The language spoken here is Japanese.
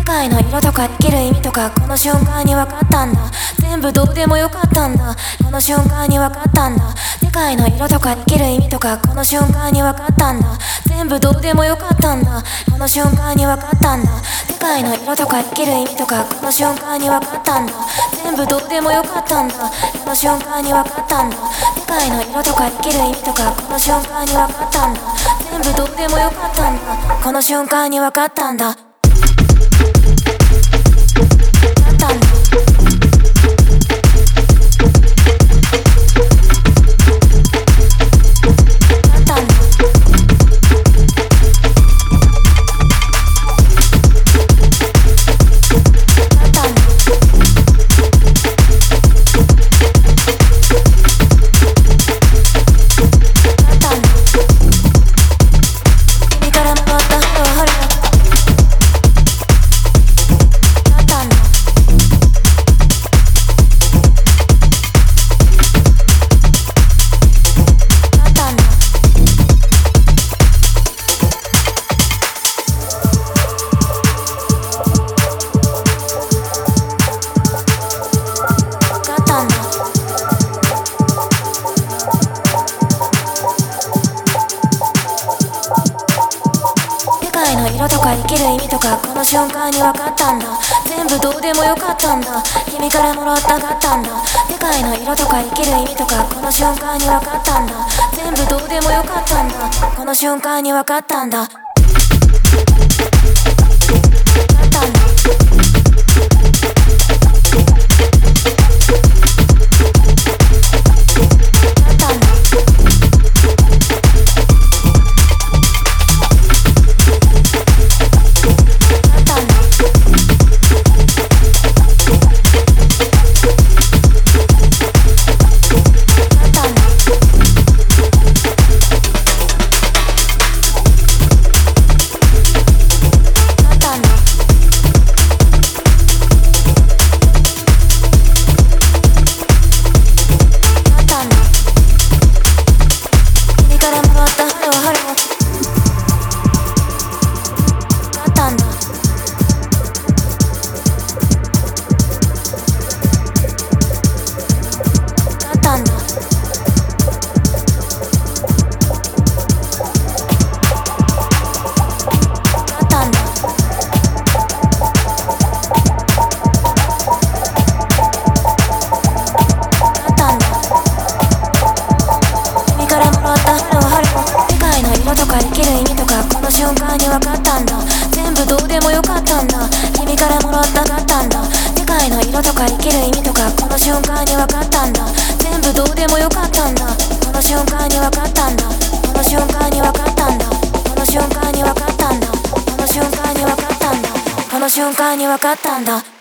界の色とか生きる意味とかこの瞬間に分かったんだ。全部どうでもよかったんだ。この瞬間に分かったんだ。世界の色とか生きる意味とかこの瞬間に分かったんだ。全部どうでもよかったんだ。この瞬間に分かったんだ。世界の色とか生きる意味とかこの瞬間に分かったんだ。全部どうでもよかったんだ。この瞬間に分かったんだ。世界の色とか生きる意味とかこの瞬間に分かったんだ。全部どうでもよかったんだ。この瞬間に分かったんだ。色とか生きる意味とかこの瞬間に分かったんだ。全部どうでもよかったんだ。君からもらったかったんだ。世界の色とか生きる意味とかこの瞬間に分かったんだ。全部どうでもよかったんだ。この瞬間に分かったんだ。瞬間に分かったんだ。全部どうでもよかったんだ。君からもらったかったんだ。世界の色とか生きる意味とかこの瞬間に分かったんだ。全部どうでもよかったんだ。この瞬間に分かったんだ。この瞬間に分かったんだ。この瞬間に分かったんだ。この瞬間に分かったんだ。この瞬間に分かったんだ。